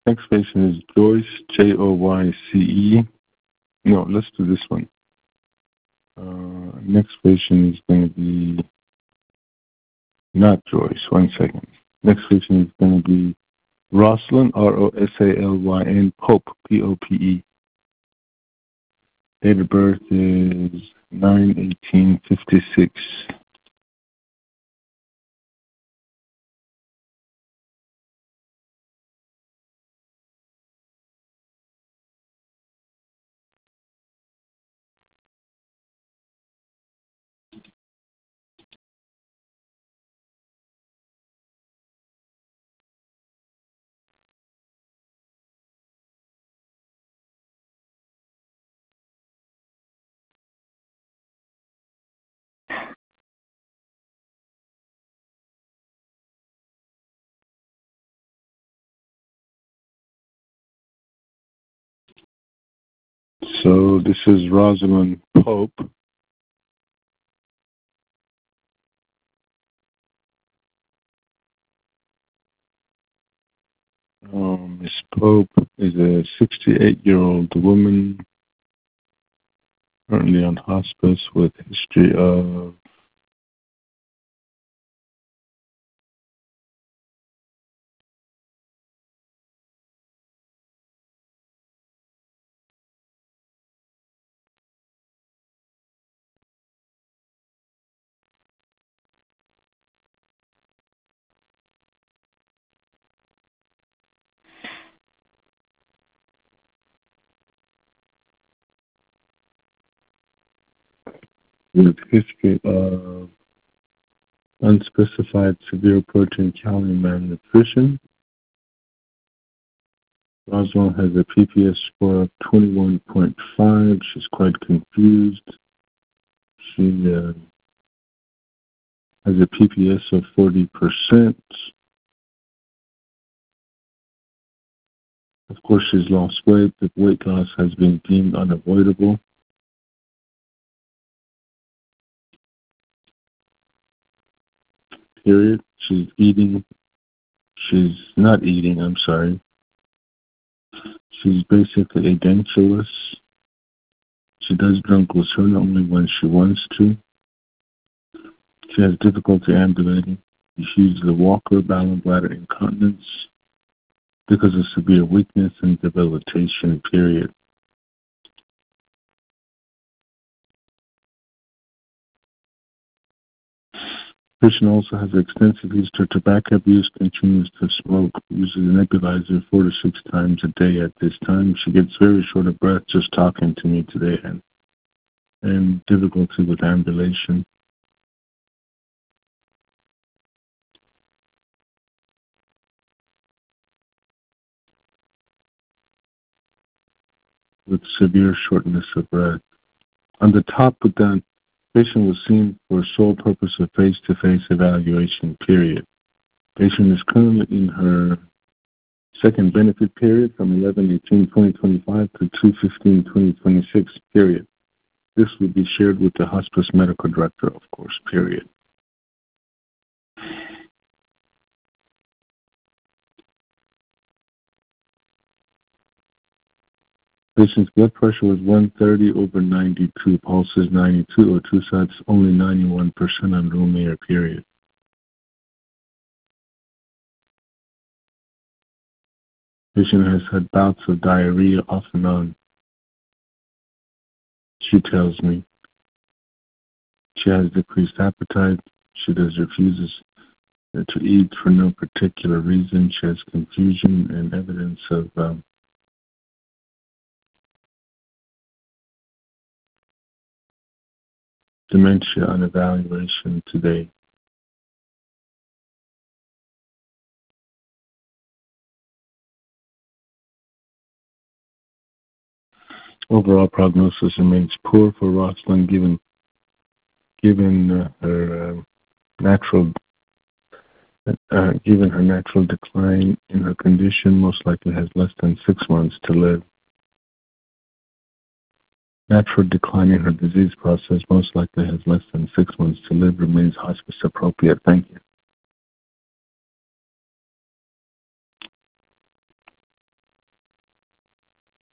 Next patient is Joyce, Joyce. No, let's do this one. Next patient is going to be not Joyce. 1 second. Next patient is going to be Rosalind, Rosalyn, Pope, Pope. Date of birth is 9/18/56. So this is Rosalind Pope. Miss Pope is a 68-year-old woman currently on hospice with history of unspecified severe protein calorie malnutrition. Rosalind has a PPS score of 21.5. She's quite confused. She has a PPS of 40%. Of course, she's lost weight. The weight loss has been deemed unavoidable. Period. She's eating. She's not eating, I'm sorry. She's basically a dentureless. She does drink glycerin only when she wants to. She has difficulty ambulating. She uses the walker, bowel, bladder, incontinence because of severe weakness and debilitation, period. Patient also has extensive history of tobacco abuse, continues to smoke, uses a nebulizer 4 to 6 times a day at this time. She gets very short of breath just talking to me today and difficulty with ambulation. With severe shortness of breath. On the top of that, patient was seen for sole purpose of face-to-face evaluation, period. Patient is currently in her second benefit period from 11/18/2025 to 2/15/2026, period. This will be shared with the hospice medical director, of course, period. Patient's blood pressure was 130/92, pulse is 92, O2 sats only 91% on room air, period. Patient has had bouts of diarrhea off and on. She tells me. She has decreased appetite. She refuses to eat for no particular reason. She has confusion and evidence of dementia on evaluation today. Overall prognosis remains poor for Rosalind given her natural decline in her condition. Most likely has less than 6 months to live. Natural decline in her disease process most likely has less than 6 months to live, remains hospice appropriate. Thank you.